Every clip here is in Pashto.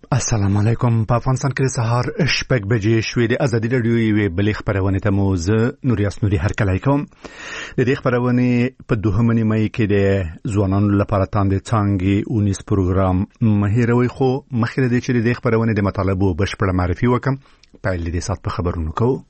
السلام علیکم. په افغانستان کې سهار شپږ بجې شوې. د ازادي راډیو یوې بلې خبرونه ته مو زه نورياس نوري هرکلی کوم. د دې خبرونه په 2 مې کې د ځوانانو لپاره تاندې څانګې 19 پروګرام مهیروي خو مخکې د چې د خبرونه د مطالبو بشپړه معرفي وکم. په دې سات په خبرونو کوو.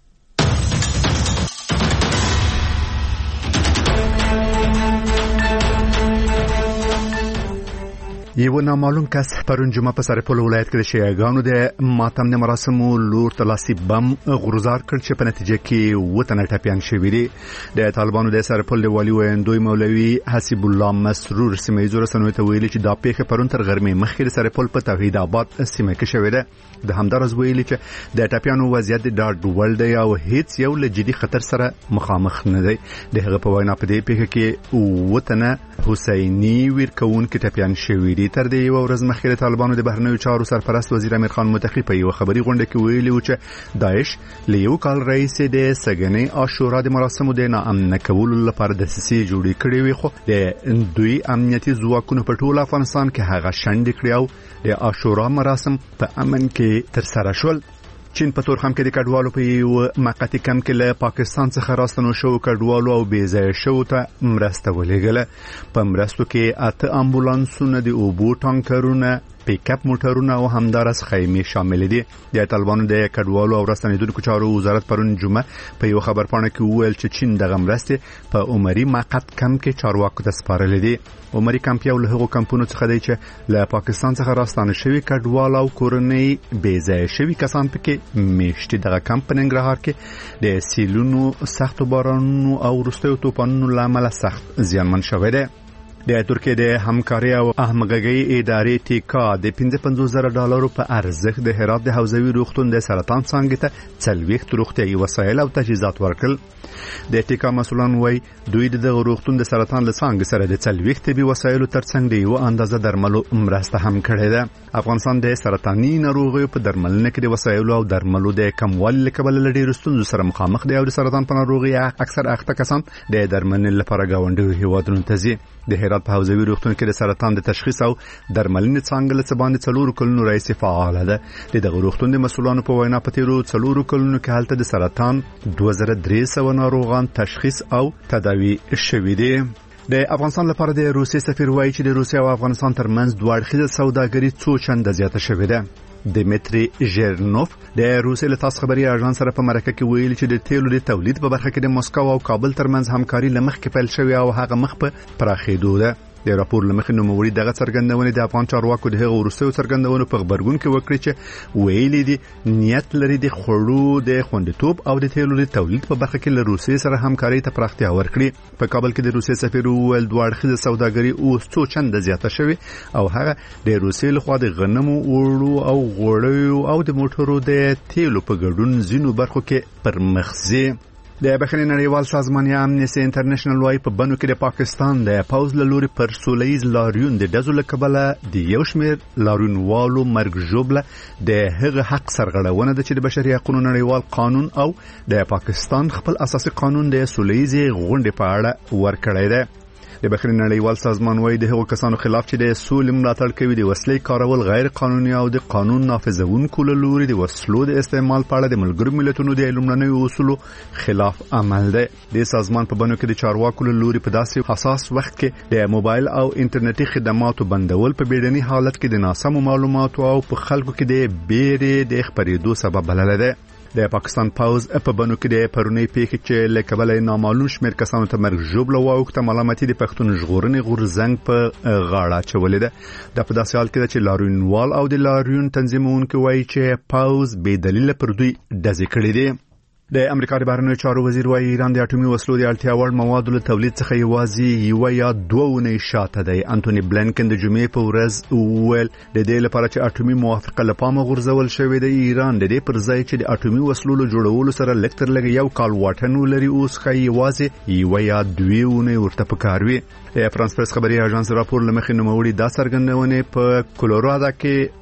یو نامعلوم کس پرون جمعه په سرپل ولایت کې د شیعاګانو د ماتم د مراسمو لور تلاسي بم غورځار کړ چې په نتیجه کې وطن ټاپیان شوی دی. د طالبانو د سرپل د والی ویندوی مولوي حسیب الله مسرور سیمه رسنوي ته ویلي چې دا پیښه پرون تر غرمې مخکې د سرپل په توحید آباد سیمه کې شوې ده. د همدارز ویلي چې د ټاپیانو وضعیت د ډاډول دی او هیڅ یو لجدي خطر سره مخامخ نه دی. د هغه په وینا په دې پیښه کې وطن حسینی ورکون کې ټاپیان شوی دی. تر دې یو ورځ مخکې د طالبانو د بهرنیو چارو سرپرست وزیر امیر خان متقی په یو خبري غونډه کې ویلي و چې داعش له یو کال رئیس د سګنې عاشورا د مراسمو د ناامن کولو لپاره د سیسي جوړې کړې وي، خو د دوی امنیتي ځواکونو په ټول افغانستان کې هغه شنډ کړی او د عاشورا مراسم په امن کې تر سره شول. چین په تورخم کې د کډوالو په یو مقاطي کم کې له پاکستان څخه راستنو شو کډوالو او بیځای شو ته مرسته ولېږله. په مرستو کې 8 امبولانسونه د اوبو ټانکرونه پیک اپ موټرونه او همدارس خیمه شامل دي. د طالبانو د کډوالو او راستنیدونکو چارو وزارت پرون جمعه په یو خبرپاڼه کې وویل چې چین د غمرسته په عمري مقاط کم کې چارواکو ته سپارل دي. عمري کمپ یو له هغو کمپونو څخه دی چې له پاکستان څخه راستانه شوی کډوال او کورنۍ بیځای شوی کسان پکې میشتي. دغه کمپ په ننګرهار کې د سیلونو سخت بارانونو او وروستیو طوفانونو لامل سخت زیانمن شوی دی. د ترکیه د همکاري او همغږي ادارې ټیکا د $55,000 په ارزښت د هرات د حوزوي روغتون د سرطان څانګې ته 40 روغتيایي وسایل او تجهیزات ورکړل. د ټیکا مسولان وای دوی د روغتون د سرطان له څانګې سره د 40 طبي وسایلو ترڅنګ د یو اندازه درملو مرسته هم کړې ده. افغانستان د سرطاني ناروغیو په درملنه کې د وسایلو او درملو د کموالي لکبل لري ستونزو سره مخامخ دي او د سرطان په ناروغي اکثر اخته کسان د درملنې لپاره گاونډي هیوادونو ته ځي. د هرات په حوزوي روغتون کې د سرطان د تشخیص او درملنې څانګه له څباندې 4 کلونو رئیس فعال ده. د روغتون د مسولانو په وینا په تیرو 4 کلونو کې حالت د سرطان 2300 ناروغان تشخیص او تداوی شوي دي. د افغانستان لپاره د روسیې سفیر وایي چې د روسیې او افغانستان ترمنځ دوه اړخیزه سوداګري څو چنده زیاته شوې ده. دمیتری ژیرنوف د روسیې له تاسو خبري اژانس سره په مرکه کې ویلي چې د تیلو د تولید په برخه کې د مسکو او کابل ترمنځ همکاري لمخ کې پیل شوې او هغه مخ په پراخېدو ده. د راپور لمخې نوموړي دغه څرګندونه د افغان چارواکو د هغو وروستیو څرګندونو په خبرګون کې وکړي چې ویلي دي نیت لري د خړو د خوندیتوب او د تیلو د تولید په برخه کې له روسیې سره همکاري ته پراختیا ورکړي. په کابل کې د روسیې سفیر وویل دوه اړخیزه سوداګري اوس څو چنده زیاته شوې او هغه د روسیې لخوا د غنمو اوړو او غوړیو او د موټرو د تیلو په ګډون ځینو برخو کې پرمخزي. د بخښنې نړیوال سازمان امنیسټي انټرنیشنل وايي په بنو کې د پاکستان د پوز له لوري پر سولهییز لاریون د ډزو له کبله د یو شمېر لاریونوالو مرګ ژوبله د هغه حق سرغړونه ده چې د بشري حقوقو نړیوال قانون او د پاکستان خپل اساسي قانون د سولهییز غونډې په اړه ورکړی دی. د بخښنې نړیوال سازمان وايي د هغو کسانو خلاف چې د سولې ملاتړ کوي د وسلې کارول غیر قانوني او د قانون نافذونکو له لوري د وسلو د استعمال په اړه د ملګرو ملتونو د لومړنیو اصولو خلاف عمل دی. د سازمان په بڼو کې د چارواکو له لوري په داسې حساس وخت کې د موبایل او انټرنیټي خدماتو بندول په بیړني حالت کې د ناسمو معلوماتو او په خلکو کې د بیرې د خبرېدو سبب بلل دی. د پاکستان پوز په بنو کې د پرونی پیښې چې لکبل نامعلوم شمیر کسانو ته مرګ ژوبله واوښته ملامتي د پښتون ژغورنې غورځنګ په غاړه چولې ده. د په داسې حال کې چې لاریونوال او د لاریون تنظیمونکو وایي چې پوز بې دلیله پر دوی ډزې کړې دي. د امریکا د بهرنیو چارو وزیر وايي ایران د اټومي وسلو د اړتیا وړ موادو له تولید څخه یوازې یو یا دوه ونې شاته دی. انټونی بلینکن د جمعې په ورځ وویل د دې لپاره چې اټومي موافقه له پامه غورځول شوې ده ایران د دې پر ځای چې د اټومي وسلو له جوړولو سره لږ تر لږه یو کال واټن ولري اوس ښایي یوازې یو یا دوه ونې ورته پکار وي. فرانس پریس خبري اژانس راپور لمخې نوموړي دا څرګندونه په کولوراډو کې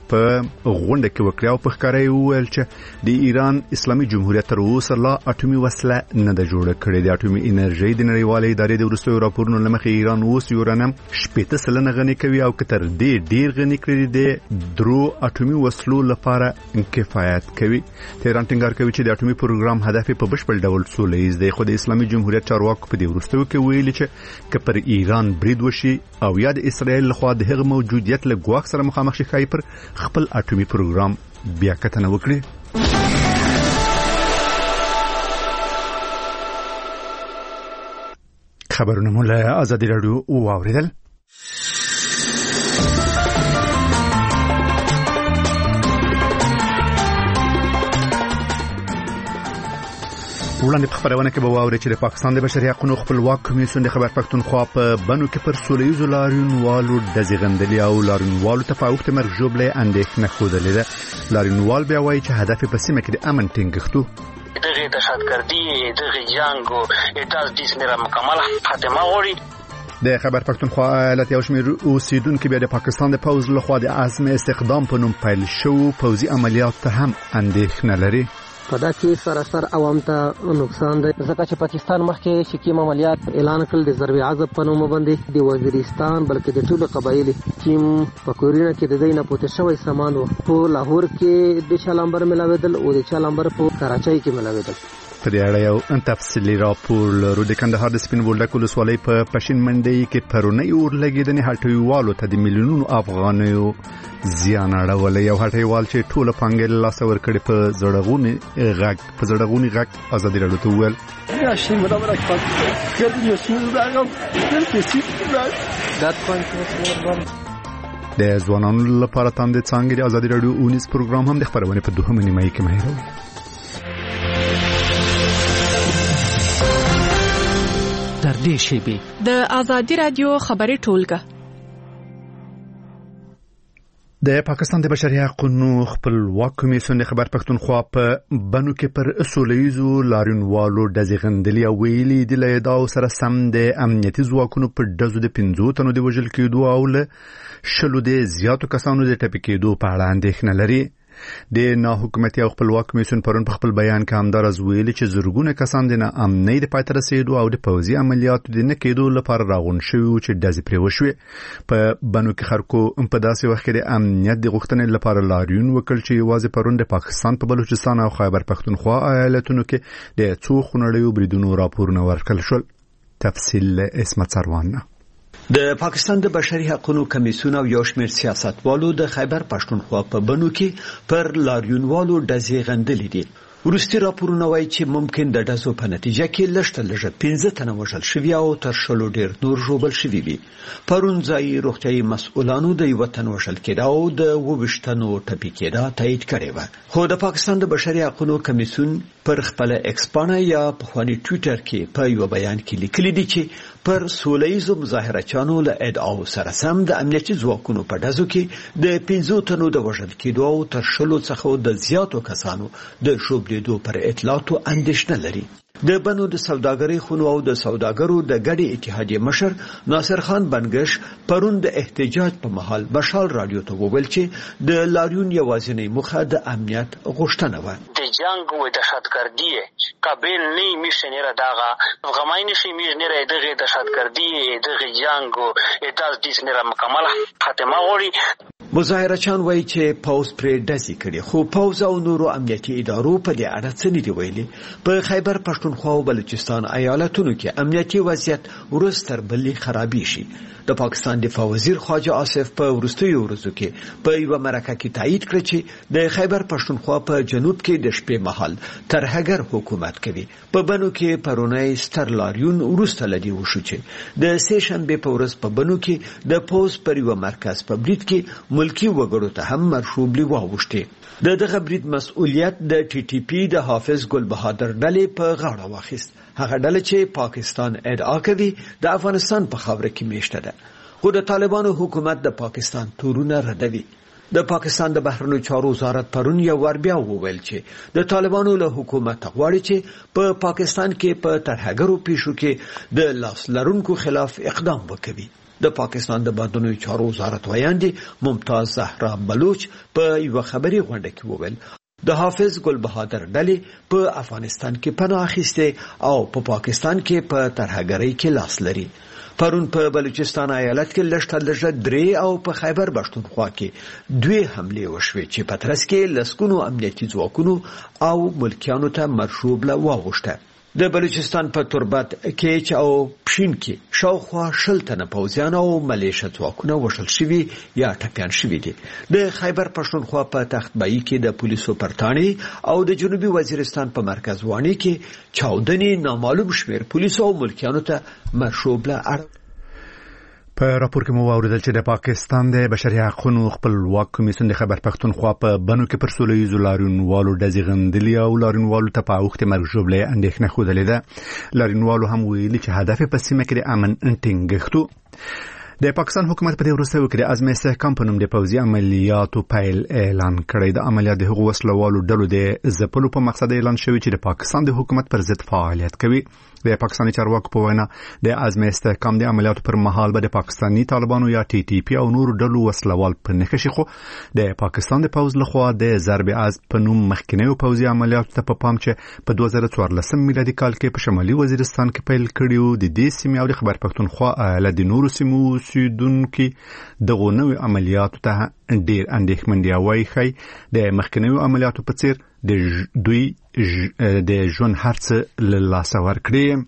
په غونډه کې وکړ او په ښکارا وویل چې د ایران اسلامي جمهوریت تر اوسه لا اټومي وسله نه ده جوړه کړې. د اټومي انرژي د نړیوالې ادارې د وروستیو راپورونو له مخې ایران اوس یورانیم 80% غني کوي او کتر دې ډیر غني کړی دی درو اټومي وسلو لپاره کفایت کوي. تهران ټینګار کوي چې د اټومي پروګرام هدف په بشپړ ډول سولهییز دی، خو د اسلامي جمهوریت چارواکو په دې وروستیو کې ویلي چې که پر ایران برید وشي او یا د اسرائیل لخوا د هغه موجودیت له ګواښ سره مخامخ شي خای پر خپل اټومي پروګرام بیا کتنه وکړي. خبرونه مو له آزادي رادیو واوریدل. وړاندې په خبرونه کې به واوري چې د پاکستان د بشري حقوقو خپلواک کمیسیون د خیبر پښتونخوا په بنو کې پر سولهییزو لاریونوالو د زیغندلي او لاریونوالو تفاوض ته مرګ جوړلې اندېښنه خوده لیده. لاریونوال بیا وایي چې هدف په سیمه کې د امن ټینګښتو دغه دهشتګردي دغه جنگ او اعتراض د سره مکمل خاتمه غوړي. د خیبر پښتونخوا ایالت یو شمېر اوسیدونکو بیا د پاکستان د پوځ لخوا د عزم استخدام په نوم پیل شو پوځي عملیات ته هم اندېښنه لري. په دا کې سراسر عوام ته نقصان دی ځکه چې پاکستان مخکې شکیم عملیات اعلان کړل د ضرب عزب په نوم باندې د وزیرستان بلکې د ټولو قبایلی چې په کورینه کې د دینه پوتې شوی سامان په لاهور کې د شالامبر ملاویدل او د شالامبر په کراچۍ کې ملاویدل. په دې اړه یو تفصیلي راپور لرو. د کندهار د سپین بولدک ولسوالۍ په پښین منډي کې پرونی اور لګیدنې هټیوالو ته د میلیونونو افغانیو زیان اړولې. یو هټیوال چې ټول پانګې لاس ور کړې په زړغونی غږ آزادي رادیو ته وویل د ځوانانو لپاره تاند څنګه د آزادي رادیو 19 پروګرام هم د خبرونه په دوهمه نیمه کې مهیروي. در دې شیبه د آزادي رادیو خبري ټولګه د پاکستان د بشري حقوقو خپلواک کمیسیون د خیبر پښتونخوا په بنو کې پر سولهییزو لاریونوالو د زیغندلي او ویلي د لیداو سره سم د امنیتي ځواکونو په دزو د 15 تنو د وژل کېدو او له شلو د زیاتو کسانو د ټپي کېدو په اړه اندېښنه لري. د ناحکومتي او خپلواک کمیسیون پرون په خپل بیان کې همدار از ویلي چې زرګونه کسان د امنیت د پاتې رسیدو او د پوځي عملیاتو د نه کېدو لپاره راغون شوي چې داسې پرې وشوي. په بنو کې خلکو په داسې وخت کې د امنیت د غوښتنې لپاره لاریون وکړ چې یوازې پرون د پاکستان په بلوچستان او خیبر پښتونخوا ایالتونو کې د څو خونړیو بریدونو راپورونه ورکړل شول. تفصیل اسمت سروان. د پاکستان د بشري حقوقو کمیسیون او یو شمېر سیاستوالو د خیبر پښتونخوا په بنو کې پر لاریونوالو د زیغندلي دي. وروستي راپورونه وایي چې ممکن د داسو په نتیجه کې لږ 15 تنه وژل شوي او تر شلو ډیر نور ژوبل شوي وي. پرون ځایي روغتیايي مسؤلانو د یو تن وژل کېدا او د 22 تنو ټپي کېدا تایید کړی و. خو د پاکستان د بشري حقوقو کمیسیون پر خپل ایکس پاڼه یا په خواني ټوئیټر کې په یو بیان کې لیکلي دي چې پر سولهییزو مظاهرچانو له ادعاو سره سم د امنیتي ځواکونو په دزو کې د 15 تنو د وژل کېدو او تر شلو څخه د زیاتو کسانو د شوبلیدو پر اطلاعاتو اندېښنه لري. د بنو د سوداګرۍ خونو او د سوداګرو د ګډې اتحادیې مشر ناصر خان بنگش پرون د احتجاج په مهال بشال رادیو ته وویل چې د لاریون یوازینی موخه د امنیت غوښتنه و. د جنگ و دهشتګردي قابل نه میشه نه دغه افغاني نشي نه دغه دهشتګردي دغه جنگ او اعتراض د سره مکمل خاتمه غوړي. مظاهرچان وایي چې پوز پرې داسې کړي خو پوز او نورو امنیتي ادارو په دې اړه څه نه دی ویلي. په خیبر پښتونخوا او بلوچستان ایالتونو کې امنیتي وضعیت ورستر بلې خرابې شي. د پاکستان دفاع وزیر خواجه آصف په ورستیو ورځو کې په یو مرکه کې تایید کړ چې د خیبر پښتونخوا په جنوب کې د شپې مهال ترهګر حکومت کوي. په بنو کې پرونی ستر لاریون ورسته لدی وشو چې د سه شنبه په ورځ په بنو کې د پوز پر یو مرکز په برید کې ملکی وګړو ته هم مرشوب لیواوښتي. دغه برید مسؤلیت د ټي ټي پی د حافظ ګل بهادر ډلې په غاړه واخیست. هغه ډله چې پاکستان ادعا کوي د افغانستان په خاوره کې میشته ده. خو د طالبانو حکومت د پاکستان تورونه ردوي. د پاکستان د بهرنیو چارو وزارت پرون یو ور بیا وویل چې د طالبانو له حکومت غواړي چې په پاکستان کې په ترهګرو پیښو کې د لاس لرونکو خلاف اقدام وکړي. د پاکستان د بهرنیو چارو وزارت ویاندې ممتاز زهرا بلوچ په یو خبري غونډه کې وویل د حافظ ګل بهادر ډلې په افغانستان کې پناه اخیسته او په پاکستان کې په ترهګرۍ کې لاس لري. پرون په بلوچستان ایالت کې لږ 3 او په خیبر پښتونخوا کې 2 حملې وشوې چې په ترڅ کې لسګونو امنیتي ځواکونو او ملکیانو ته مرشوبله واغوشته. د بلوچستان په تربت کې او پښین کې شاوخوا 10 تنه پوځیان او ملیشه ځواکونه وشل شوي یا ټپيان شوي دي. د خیبر پښتونخوا په تختبایی کې د پولیسو پرتانی او د جنوبي وزیرستان په مرکز وانی کې چاودنې نامعلوم شمیر پولیسو او ملکیانو ته مرشوبله په راپور کې مو اوریدل چې د پاکستان د بشري حقوقو خپلواک کمیسیون د خیبر پښتونخوا په بنو کې پر سولهییزو لاریونوالو ډزې غندلي او لاریونوالو ته په وخت مرګ ژوبلې اندېښنه خوده ده. لاریونوالو هم ویلي چې هدف په سیمه کې د امن ټینګښت. د پاکستان حکومت په دې وروستیو کې د عزم استحکام په نوم د پوځي عملیاتو پیل اعلان کړی. د عملیات د هغو وسلوالو ډلو د ځپلو په مقصد اعلان شوی چې د پاکستان د حکومت پر ضد فعالیت کوي. د پاکستاني چارواکو په وینا د عزم استحکام د عملیاتو پر مهال به د پاکستاني طالبانو یا ټي ټي پی او نور ډلو وسلوال په نښه شي، خو د پاکستان د پوځ لخوا د ضرب عزم په نوم مخکینیو پوځي عملیاتو ته په پام چې په 2014 میلادي کال کې په شمالي وزیرستان کې پیل کړیو. د دې سیمې او د خیبر پښتونخوا ایالت د نورو سیمو اوسیدونکو دغه نوې عملیاتو ته ډیر اندېښمن دي. وايي خی د مخکینیو عملیاتو په څیر د دوی د ژوند هرڅه له لاسه ورکړي.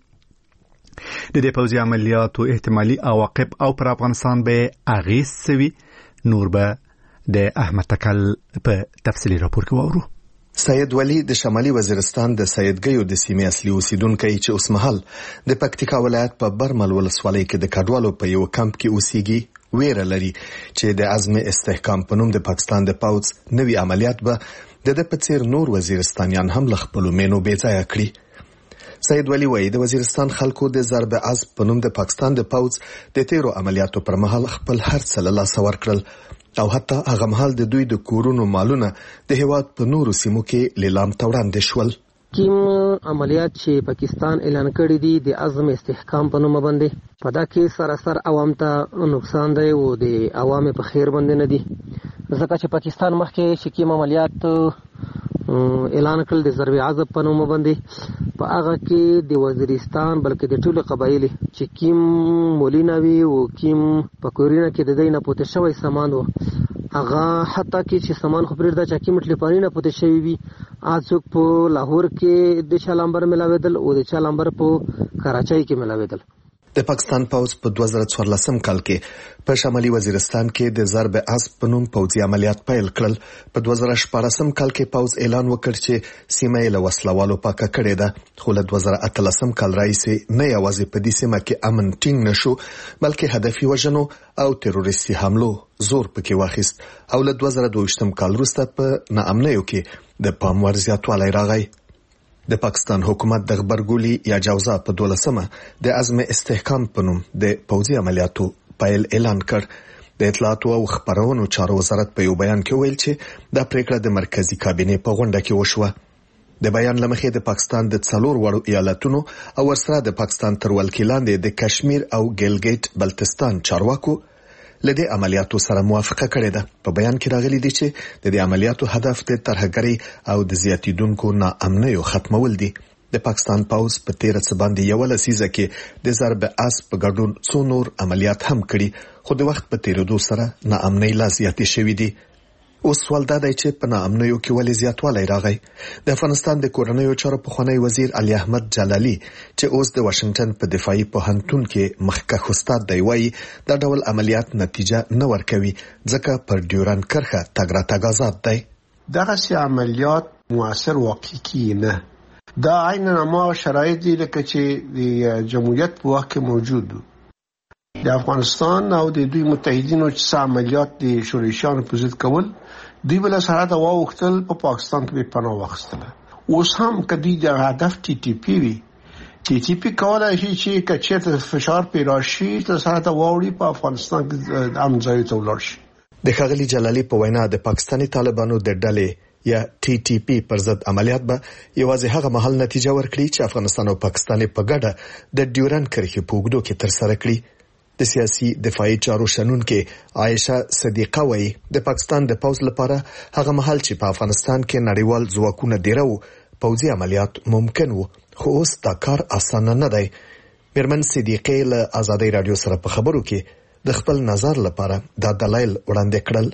د دې پوځي عملیاتو احتمالي عواقب او پر افغانستان به اغیز سوي نور به د احمد تکل په تفصیلی راپور کې وورو. سید ولی د شمالي وزیرستان د سیدګیو د سیمې اصلي اوسیدونکو چې اوس مهال د پکتیکا ولایت په برمل ولسوالۍ کې د کډوالو په یو کمپ کې اوسېږي ویره لري چې د عزم استحکام په نوم د پاکستان د پوځ نوي عملیات به د په څیر نور وزیرستانیان هم ل خپل مینو بې ځای کړي. سید ولی وایي د وزیرستان خلکو د ضرب عزم په نوم د پاکستان د پوځ د تیرو عملیاتو پر مهال خپل هر څه له لاسه ورکړل او حتی هغه مهال د دوی د کورونو مالونه د هیواد په نورو سیمو کې لیلام ته وړاندې شول. کوم عملیات چې پاکستان اعلان کړی دي د عزم استحکام په نوم باندې په دا کې سراسر عوام ته نقصان دی او د عوام په خیر باندې نه دي، ځکه چې پاکستان مخکې چې کوم عملیات اعلان کړل د ضرب عزم په نوم باندې په هغه کې د وزیرستان بلکې د ټولو قبایلی چې کوم مولیناوي او کوم پکورینه کې د دینه پوتې شوی سامان و هغه حتی کې چې سامان خو پرېږده چې کوم ټلیفونونه پوتې شوی وي اڅوک په لاهور کې د چالمبر ملاویدل او د چالمبر په کراچۍ کې ملاویدل. د پاکستان پوځ په 2014 کال کې په شمالي وزیرستان کې د ضرب عزم په نوم پوځي عملیات پیل کړل. په 2014 کال کې پوځ اعلان وکړ چې سیمه یې له وسلوالو پاکه کړې ده، خو له 2018 کال راهیسې نه یوازې په دې سیمه کې امن ټینګ نشو بلکې هدفي وژنو او تروریستي حملو زور پکې واخیست او له 2022 کال وروسته په ناامنیو کې د پام وړ زیاتوالی راغی. د پاکستان حکومت د غبرګولي یا جوزا په 12مه د عزم استحکام په نوم د پوځي عملیاتو پیل اعلان کړ. د اطلاعات او خبرونو چارو وزارت په یو بیان کې ویل چې دا پریکړه د مرکزی کابینې په غونډه کې وشوه. د بیان لمخې د پاکستان د 4 وړو ایالتونو او ورسره د پاکستان تر ولکې لاندې د کشمیر او ګیلګیټ بلتستان چارواکو لدې عملیاتو سره موافقه کړې ده. په بیان کې راغلي دي چې د دې عملیاتو هدف د ترهګرۍ او د زیاتیدونکو ناامنیو ختمول دي. د پاکستان پوځ په 13 باندې یو لسیزه کې د ضرب عزم په ګډون څو نور عملیات هم کړي، خو د وخت په تیریدو سره ناامنۍ لا زیاتې شوې دي. اوس سوال دا دی چې په ناامنیو کې ولې زیاتوالی راغی. د افغانستان د کورنیو چارو پخوانی وزیر علي احمد جلالي چې اوس د واشنگټن په دفاعي پوهنتون کې مخکښ استاد دی وایي دا ډول عملیات نتیجه نه ورکوي ځکه پر ډیورن کرښه تګ راتګ آزاد دی. دغه عملیات موثر واقع کیږي نه، دا عین ما شرایط دي لکه چې د جمهوریت په وخت کې موجود وو. د افغانستان او د دوی متحدینو چې عملیات د شورشیانو په ضد کول دوی بل سره دا واوختل په پاکستان کې پناه واخیستله. اوس هم کدی د هدف ټي ټي پی وی ټي ټي پی کولای شي چې کچته فشار پیراشي تر سره دا واوړي په افغانستان کې امن ځای ته ولاړ شي. د ښاغلي جلالي په وینا د پاکستاني طالبانو د ډلې یا ټي ټي پی پر ضد عملیات به یوازې هغه محل نتیجه ورکړي چې افغانستان او پاکستان په ګډه د ډیورن کرښې په اوږدو کې تر سره کړي. د سیاسي دفاعي چارو شنونکې عائشه صدیقه وایي د پاکستان د پوز لپاره هغه مهال چې په افغانستان کې نړیوال ځواکونه ډیرو پوځي عملیات ممکن وو خو اوس دا کار اسانه نه دی. میرمن صدیقه له آزادۍ رادیو سره په خبرو کې د خپل نظر لپاره دا دلایل وړاندې کړل.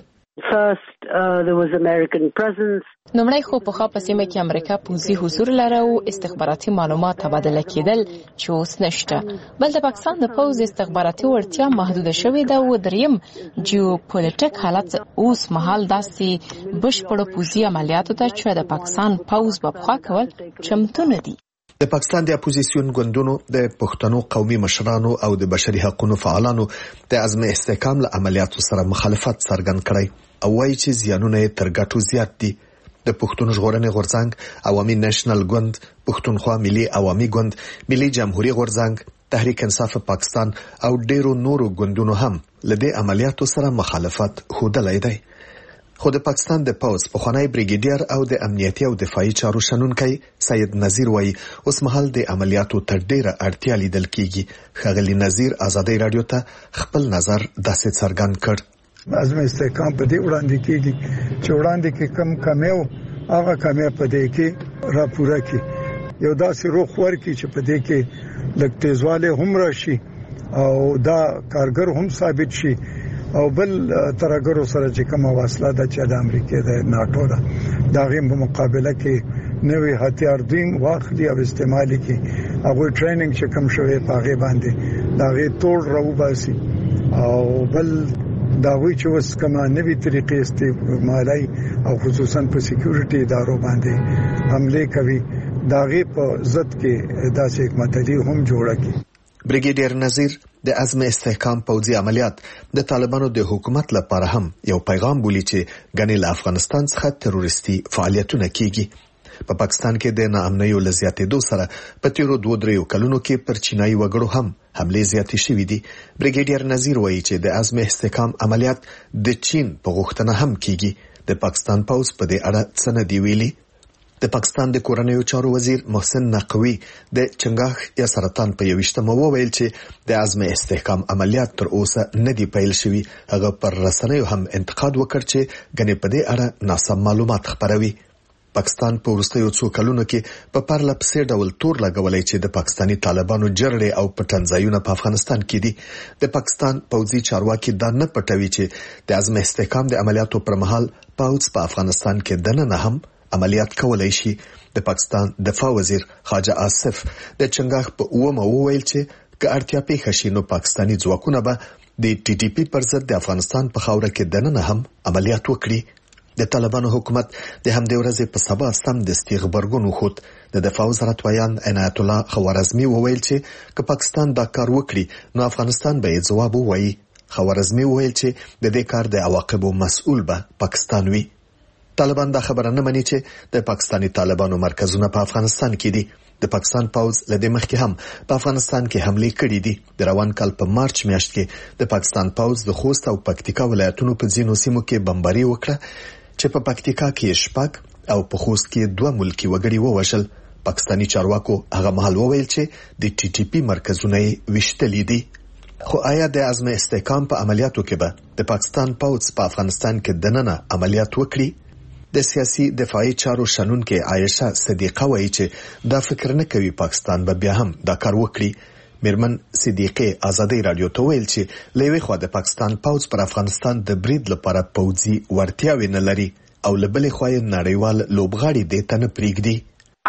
نومړی خو په خاصه سیمه کې امریکا پوځي حضور لري او استخباراتي معلومات تبادله کېدل چې اوس نشته. بل د پاکستان د پوځ استخباراتي وړتیا محدود شوې ده او دریم جیوپولیټیک حالت اوس مهال داسې بشپړ پوځي عملیاتو ته چې د پاکستان پوځ په خوا کول چمتو نه دي. د پاکستان د اپوزیسیون ګوندونو د پښتنو قومي مشرانو او د بشري حقوقو فعالانو د عزم استحکام له عملیاتو سره مخالفت څرګند کړی او وایي چې زیانونه تر ګټو زیات دي. د پښتون ژغورنې غورځنګ، عوامي نېشنل ګوند، پښتونخوا ملي عوامي ګوند، ملي جمهوریت غورځنګ، تحریک انصاف پاکستان او ډیرو نورو ګوندونو هم له دې عملیاتو سره مخالفت ښودلی دی. خو د پاکستان د پوز پخوانی بریګیډیر او د امنیتي او دفاعي چارو شنونکی سید نذیر وایي اوس مهال د عملیاتو تر ډیره اړتیا لیدل کیږي. ښاغلی نذیر آزادۍ رادیو ته خپل نظر داسې څرګند کړ. عزم استحکام په دې وړاندې کیږي چې وړاندې کې کم کمیو هغه کمیو په دې کې راپوره کی یو داسې روخ ورکی چې په دې کې لږ تیزواله هم راشي او دا کارګر هم ثابت شي او بل ترګرو سره چې کومه واصله ده چې د امریکا د ناتو ده دا غیم په مقابله کې نوې هتیار دین واخلي او استعمالي کې هغه ټریننګ چې کوم شوی پاغه باندې دا غي ټول راو باسي او بل دا وی چې وس کومه نوې طریقې استعمالي او خصوصا په سکیورټي ادارو باندې حمله کوي دا غي په ضد کې داسې حکمتدي هم جوړه کی. بریګیډیر نذیر د عزم استحکام پوځي عملیات د طالبانو د حکومت لپاره هم یو پیغام بولی چې غنی له افغانستان څخه تروریستي فعالیتونه کیږي. په پاکستان کې د ناامنیو لزیاتېدو سره په تیرو 2-3 کلونو کې پر چینایي وګړو هم حمله زیاتې شوې دي. بریګیډیر نذیر وایي چې د عزم استحکام عملیات د چین په غوښتنه هم کیږي. د پاکستان پوځ په دې اړه څه نه دی ویلي. د پاکستان د کورنیو چارو وزیر محسن نقوی د چنګاښ یا سرطان په 21مه وویل چې د عزم استحکام عملیات تر اوسه نه دی پیل شوی. هغه پر رسنیو هم انتقاد وکړ چې غنې په دې اړه ناسم معلومات خپروي. پاکستان په وروستیو څو کلونو کې په پرله پسې ډول تور لګولای چې د پاکستاني طالبانو جرړې او پټنځایونه په افغانستان کې دي. د پاکستان پوځي چارواکي دا نه پټوي چې د عزم استحکام د عملیاتو پر مهال پوځ په افغانستان کې دننه هم عملیات کولای شي. د پاکستان دفاع وزیر خواجه آصف د چنګاښ په 9مه وویل چې که اړتیا پیښه شي نو پاکستاني ځواکونه به د ټي ټي پی پر ضد د افغانستان په خاوره کې دننه هم عملیات وکړي. د طالبانو حکومت د همدې ورځې په سبا سم د غبرګون وخت د دفاع وزارت ویان عنایت الله خوارزمي وویل چې که پاکستان دا کار وکړي نو افغانستان به یې ځواب ووایي. خوارزمي وویل چې د دې کار د عواقبو مسؤل به پاکستان وي. طالبان دا خبره نه مني چې د پاکستاني طالبانو مرکزونه په افغانستان کې دي. د پاکستان پوځ لدې مخکې هم په افغانستان کې حمله کړې دي. د روان کال په مارچ میاشت کې د پاکستان پوځ د خوست او پکتیکا ولایتونو په ځینو سیمو کې بمباري وکړه چې په پکتیکا کې شپږ او په خوست کې 2 ملکی وګړي ووژل. پاکستاني چارواکو هغه مهال وویل چې د ټي ټي پی مرکزونه وشتلې دي. خو آیا د عزم استحکام په عملیاتو کې به د پاکستان پوځ په افغانستان کې دننه عملیات وکړي؟ د سیاسي دفاعي چارو شنونکې عائشه صدیقه وایي چې دا فکر نه کوي پاکستان به بیا هم دا کار وکړي. میرمن صدیقه آزادۍ رادیو ته ویل چې لوی خو د پاکستان پوځ پر افغانستان د برید لپاره پوځي ورتیاوې نه لري او لبلې خو نړیوال لوبغاړي دې ته نه پریږدي.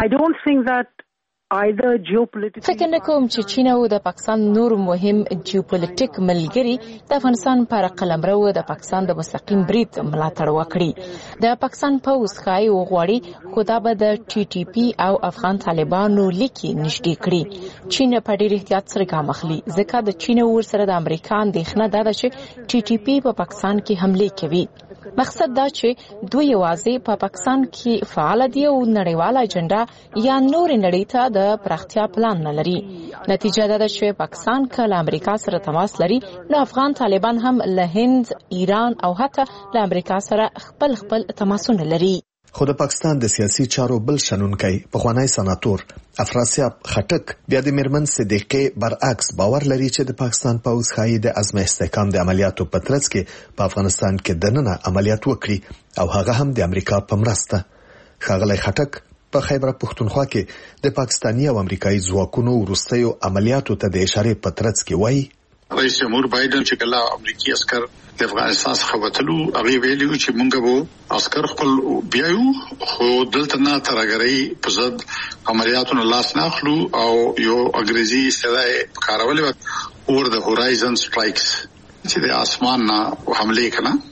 فکر نه کوم چې چین او د پاکستان نور مهم جیوپولیټیک ملګري د افغانستان پر قلمرو د پاکستان د مستقیم برید ملاتړ وکړي. د پاکستان پوځ خای او غواړي خدا به د ټي ټي پی او افغان طالبانو لیکي نشټي کړي. چین په ډېر احتیاط سره ګام اخلي ځکه د چین ور سره د امریکا اندېښنه ده چې ټي ټي پی په پاکستان کې حمله کوي. مقصد دا چې دوی یوازې په پاکستان کې فعال دي او نړیواله اجنډا یا نور نړۍ ته د پراختیا پلان نه لري. نتیجه دا ده چې پاکستان کله امریکا سره تماس لري نو افغان طالبان هم له هند، ایران او حتی له امریکا سره خپل تماسونه لري. خو د پاکستان د سیاسي چارو بل شنونکي پخوانی سناتور افراسیاب خټک بیا د میرمن صدیقې برعکس باور لري چې د پاکستان پوځ ښایي د عزم استحکام د عملیاتو په ترڅ کې په افغانستان کې دننه عملیات وکړي او هغه هم د امریکا په مرسته. ښاغلی خټک په خیبر پښتونخوا کې د پاکستاني او امریکایي ځواکونو وروستیو عملیاتو ته د اشارې په ترڅ کې وایي رئیس جمهور بایدن چې کله امریکایي عسكر د افغانستان څخه وتلو هغه ویلي چې مونږ به عسكر خپل بیايو خو دلته نه ترګري په ضد عملیاتونو لاس نه اخلو او یو انګریزي اصطلاح کارول اور د هورایزن سټرایکس چې د اسمان نه حمله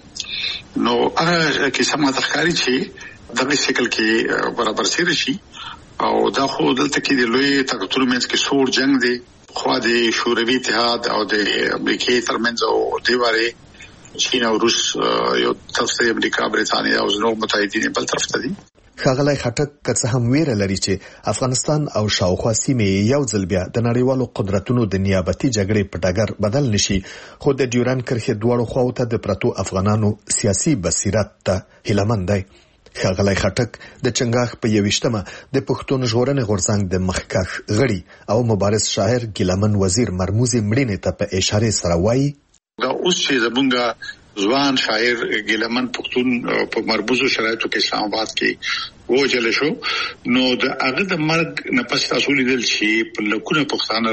کړه نو هغه کیسه ما تخکاری چې دغه شکل کې برابر سره شي او دا خو دلته کې د لوی طاقتونو منځ کې سور جنگ دی خو د شوروي اتحاد او د امریکای ترمنځ او د واره چین او روس یو طرف ته امریکا برېټانیا او نور متحدین بل طرف ته دي. ښاغلی خټک که څه هم ویره لري چې افغانستان او شاوخوا سیمې یو ځل بیا د نړیوالو قدرتونو د نیابتي جګړې په ډګر بدل نشي خو د ډیورن کرښې دواړو خواو ته د پرتو افغانانو سیاسي بصیرت ته هیلهمند دی. ښاغلی خټک د چنګاښ په 21مه د پښتون ژغورنې غورځنګ د مخکښ غړي او مبارز شاعر ګیلمن وزیر مرموزي مړینې ته په اشاره سره وایي دا اوس چې زمونږ ځوان شاعر ګیلمن پښتون په مربوطو شرایطو کې اسلام آباد کې وژل شو نو د هغه د مرګ نه پس تاسو لیدل چې په لکونه پښتانه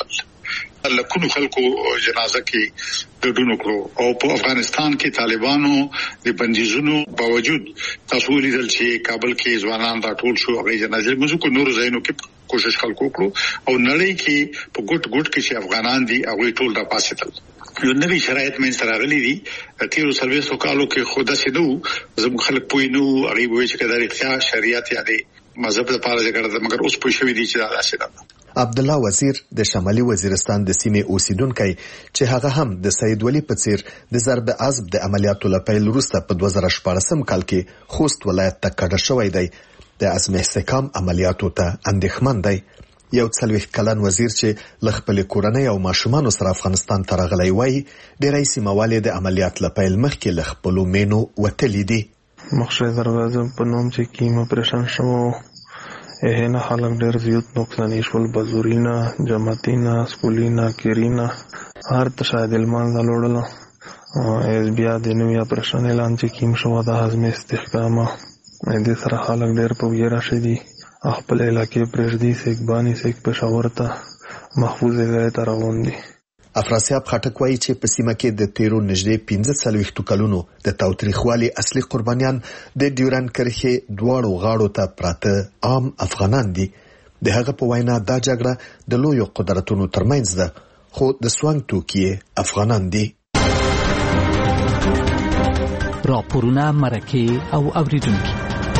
راووتل لکونو خلکو جنازه کې ګډون وکړو او په افغانستان کې طالبانو د بندیزونو باوجود تاسو لیدل چې کابل کې ځوانان راټول شو هغه جنازه موږ کو نور ځایونو کې کوشش خلکو کړو او نړۍ کې په ګډ ګډ کې چې افغانان دي هغه ټول را پاسېدل یو نوی شرایط من سره غلي دي تیرو سرویسو کالو کې خود سیدو زموږ خلک پوي نو هغه وایي چې کله اختیار شریعت یا د مذهب لپاره ځګړه ده مګر اوس پوي شوی دي چې دا راشي. عبد الله وزیر د شمالي وزیرستان د سیمې اوسیدونکو چې هغه هم د سید ولی په څیر د ضرب عزب د عملیاتو لپاره وروسته په 2014 کال کې خوست ولایت ته کډه شوی دی د عزم استحکام عملیاتو ته اندېښمن دی. یو 40 کلن وزیر چې لخپل کورنۍ او ماشومان سره افغانستان ته راغلی وای ډېرای سیموالي د عملیات لپاره مخکې لخپل مینو وتلی دي. مخشه دروازه په نوم چې کیمه پریشان شو نه خلک ډېر زیات نقصان شول بزورینا جماعتینا سکولینا کیرینا هر تشاهد المان لوړل اس بیا د نوې پریشان اعلان چې کیم شو د حزم استحکام دې سره خلک ډېر په ویره شدي خپل علاقې پرېږدي سیکبانی سیک پېښور ته محفوظ ځای ته روان دي. افراسیاب خټک وایي چې په سیمه کې د تیرو نږدې 15 کلونو د تاوتریخوالي اصلي قربانیان د ډیورن کرښې دواړو غاړو ته پراته عام افغانان دي. د هغه په وینا دا جګړه د لویو قدرتونو ترمنځ ده خو د سوانګ توکي افغانان دي. راپورونه مرکه او اوریدونکي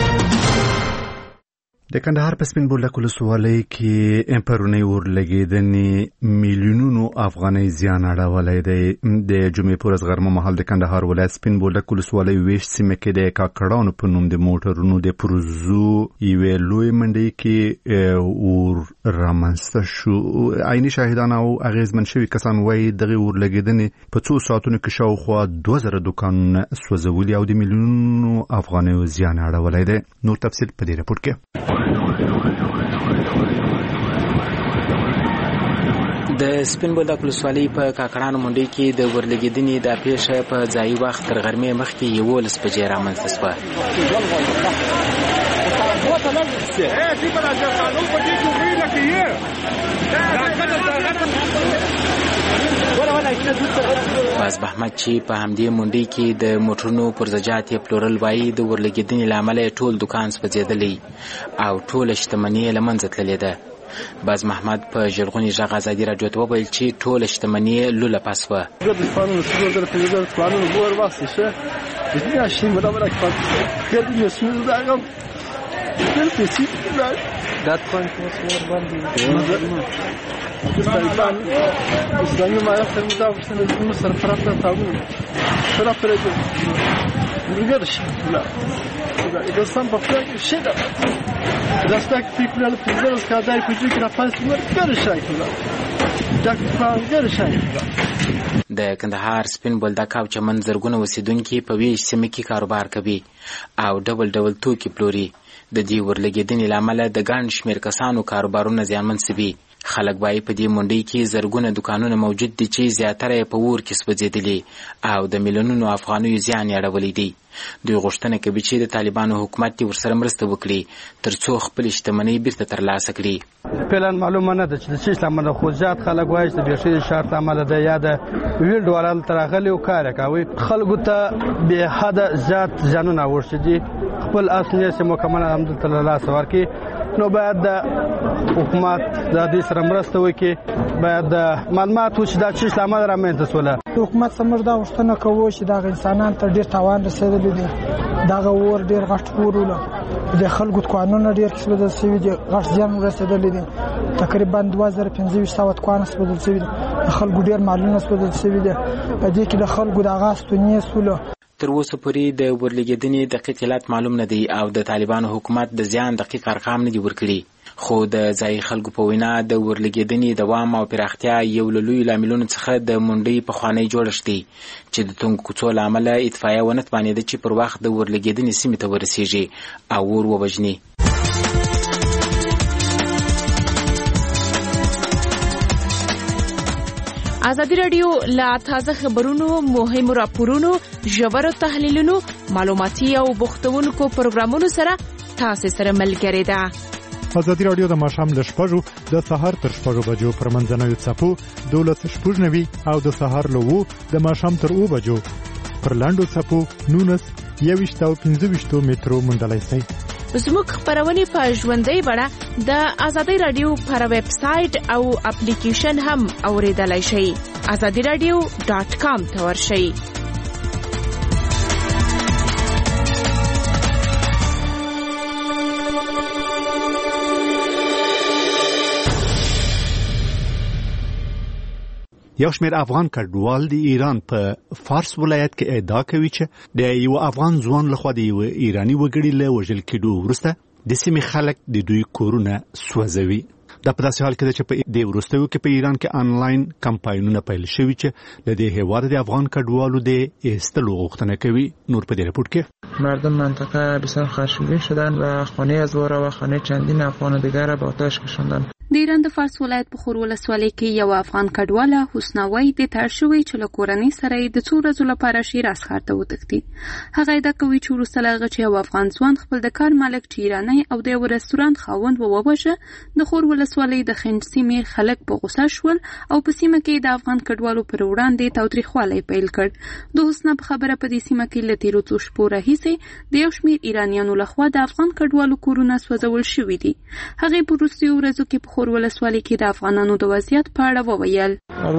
د کندهار په سپین بولدک ولسوالۍ کې پرونی ورلګېدنې میلیونونو افغانۍ زیان اړولی دی. د جمعې په ورځ غرمه مهال د کندهار ولایت سپین بولدک ولسوالۍ ویش سیمه کې د کاکړانو په نوم د موټرونو د پروزو یوې لوی منډۍ کې اور رامنځته شو. عیني شاهدان او اغیزمن شوي کسان وایي دغه ورلګېدنې په څو ساعتونو کې شاوخوا 2000 دوکانونه سوځولي او د میلیونونو افغانیو زیان اړولی دی. نور تفصیل په دې راپور کې. د سپین بولدک ولسوالۍ په کاکړانو منډۍ کې د ورلګېدنې د پیښه په ځایي وخت تر غرمې مخکې 11 بجې رامنځته شوه. باز محمد چې په همدې منډۍ کې د موټرونو پرزجات یې پلورل وایي د ورلګېدنې له امله ټول دوکان سوځېدلی او ټوله شتمني یې له منځه تللې ده. باز محمد په ژغورنې غږ ازادي راډیو ته وویل چې ټوله شتمني یې لوله پس وه. د کندهار سپین بولدک او چمن زرګونه اوسیدونکي په ویش سیمه کې کاروبار کوي او ډول توکي پلوري. د دې ورلګېدنې له امله د ګڼ شمېر کسانو کاروبارونه زیانمن سوي. خلک وایي په دې منډۍ کې زرګونه دوکانونه موجود دي چې زیاتره یې په اور کې سوځېدلي او د میلیونونو افغانیو زیان یې اړولی دی. دوی غوښتنه کوي چې د طالبانو حکومت دې ورسره مرسته وکړي تر څو خپلې شتمنۍ بیرته ترلاسه کړي. فعلا معلومه نه ده چې د څه له امله خو زیات خلک وایي چې د بیخي شرط امله ده یا د ویل ډوالل تر راغلي او کار کوي. خلکو ته بې حده زیات زیانونه ورسې دي. خپل اصلي چې مکمل الحمدلله لاسه ورکړي نو باید د حکومت د دې سره مرسته وکړي. باید د معلومات وشي دا چې له امله رامنځته شوله. حکومت سمور دا غوښتنه کوي چې دا انسانان ته ډېر تاوان رسېدلی دی. دغه اور ډېر غټ اور و د خلکو قانون ډېر کسبدل شوي دي. غټ زیان رسېدلی دی. تقریبا 2500 قانون سبدل شوي دي. خلکو ډېر مالونه سبدل شوي دي. په دې کې د خلکو د غاستونی سولو تر اوسه پورې د ورلګېدنې دقیق علت معلوم نه دی او د طالبانو حکومت د زیان دقیق ارقام نه دي ورکړي. خو د ځایي خلکو په وینا د ورلګېدنې دوام او پراختیا یو له لویو لاملونو څخه د منډۍ پخوانی جوړښت دی چې د تنګو کوڅو له امله اطفایه ونه توانېده چې پر وخت د ورلګېدنې سیمې ته ورسیږي او اور ووژني. ازادي راډیو لا تازه خبرونو، مهمو راپورونو، ژورو تحلیلونو، معلوماتي او بوختونکو پروګرامونو سره تاسو سره ملګری ده. ازادي راډیو د ماښام له 6 د سهار تر 6 بجو پر منځنوي څپو 12:90 او د سهار له 2 د ماښام تر 2 بجو پر لاندو څپو 19 او 15 مترو موندلای شئ. زموږ خبرونه په ژوندۍ بڼه د ازادي رادیو پر ویب سټ او اپلیکیشن هم اوریدلای شئ. azadiradio.com ته ورشئ. یو شمېر افغان کډوال د ایران په فارس ولایت کې ادعا کوي چې د یو افغان ځوان لخوا د یو ایرانی وګړي له وژل کېدو وروسته د سیمې خلک د دوی کورونه سوځوي. دا په داسې حال کې ده چې په دې وروستیو کې په ایران کې آنلاین کمپاینونه پیل شوي چې د دې هیواد د افغان کډوالو د ایستلو غوښتنه کوي. نور په دې رپورت کې مردم منطقه بسیار خشمگین شدند و خانه از واره و خانه چندین افغان دیگر را به آتش کشاندند. د ایران د فارس ولایت په خور ولسوالۍ کې یو افغان کډواله حسنوي د تړ شوی چې له کورنۍ سره د څو ورځو لپاره شیراز ښار ته وتښتي. هغه ادعا کوي چې وروسته له هغه چې یو افغان ځوان خپل د کار مالک چې ایرانی او د یو رستورانت خاوند ووژه، د خور ولسوالۍ د خنډ سیمې خلک په غوسه شول او په سیمه کې د افغان کډوالو پر وړاندې تاوتریخوالی پیل کړ. د حسنا په خبره په دې سیمه کې له تیرو څو شپو راهیسې د یو شمېر ایرانیانو لخوا د افغان کډوالو کورونه سوځول شوي دي. هغې په وروستیو ورځو کې په خور ولسوالۍ کې د افغانانو د وضعیت په اړه وویل.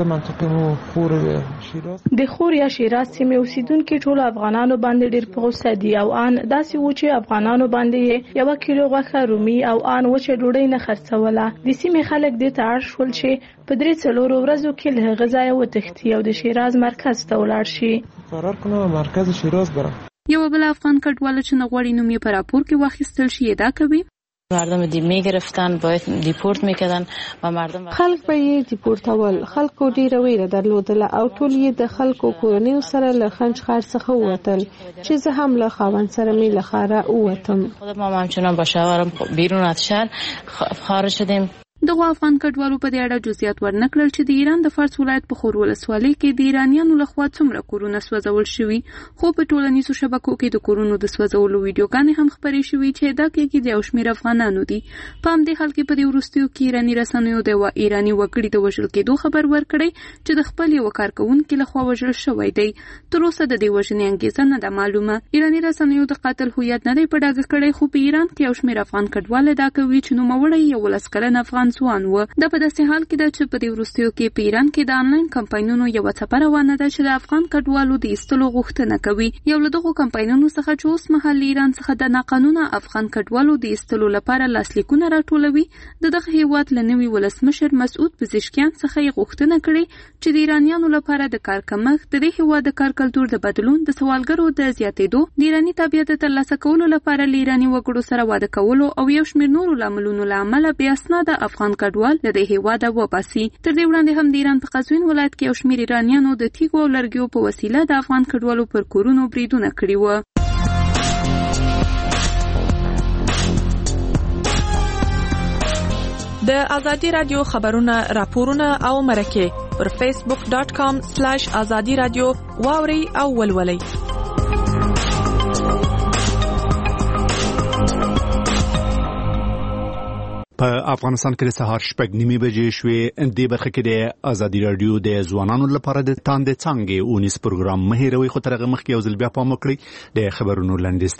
د خور یا شیراز سیمې اوسیدونکي ټول افغانانو باندې ډېر په غوسه دي او ان داسې و چې افغانانو باندې 1 کیلو غوښه رومي او ان وچه ډوډۍ نه خرڅوله. د سیمې خلک دې ته اړ شول چې په 3 ورځو کې له هغه ځایه وتښتي او د شیراز مرکز ته ولاړ شي. فرار کنه مرکز شیراز برم. یو بل افغان کډواله چې نغواړي نوم یې په راپور کې واخیستل شي ادعا کوي. مردم میگرفتن باید دیپورت میکردن و مردم خلک به یې دیپورتول. خلکو ډیره ویره درلودله او ټول یې د خلکو کورنیو سره له خنج ښار څخه ووتل چې زه هم له خاوند سره مې له ښاره ووتم. خودم هم همچنان با شوهرم بیرون از شهر خارج شدیم. دغه افغان کډوالو په دې اړه جزئیات ورنکړل چې د ایران د فارس ولایت په خور ولسوالۍ کې د ایرانیانو لخوا څومره کورونه سوځول شوي، خو په ټولنیزو شبکو کې د کورونو د سوځولو ویډیوګانې هم خپرې شوي چې دا کې د یو شمېر افغانانو دي. په همدې حال کې په دې وروستیو کې ایراني رسنیو د یوه ایراني وګړي د وژل کېدو خبر ورکړی چې د خپل یو کارکوونکي لخوا وژل شوی دی. تر اوسه د دې وژنې انګیزه نه ده معلومه. ایراني رسنیو د قاتل هویت نه دی په ډاګه کړی، خو په ایران کې یو شمېر افغان کډوال ادعا کوي چې نوموړی 11 کلن افغان ځوان و. دا په داسې حال کې ده چې په دې وروستیو کې په ایران کې د آنلاین کمپاینونو یوه څپه روانه ده چې د افغان کډوالو د ایستلو غوښتنه کوي. یو له دغو کمپاینونو څخه چې اوس مهال ایران څخه د ناقانونه افغان کډوالو د ایستلو لپاره لاسلیکونه راټولوي، د دغه هیواد له نوي ولسمشر مسعود پزشکیان څخه یې غوښتنه کړې چې د ایرانیانو لپاره د کار کمښت، د دې هیواد د کار کلتور د بدلون، د سوالګرو د زیاتېدو، د ایراني تابعیت د ترلاسه کولو لپاره له ایراني وګړو سره واده کولو او یو شمېر نورو لاملونو له امله بې اسناده افغان افغان کډوال له دې هیواده وباسي. تر دې وړاندې هم د ایران په قزوین ولایت کې یو شمېر ایرانیانو د تیږو او لرګیو په وسیله د افغان کډوالو پر کورونو بریدونه کړي وو. د ازادي رادیو خبرونه راپورونه او مرکه پر facebook.com/azadi radio واوري او ولولي. په افغانستان کې د سهار 6:30 بجې شوې. د برخه کې د ازادي رادیو د ځوانانو لپاره د تاند څنګه اونیس پروګرام مهیروي خو ترغه مخ کې یو ځل بیا پام وکړي د خبرونو لنډیز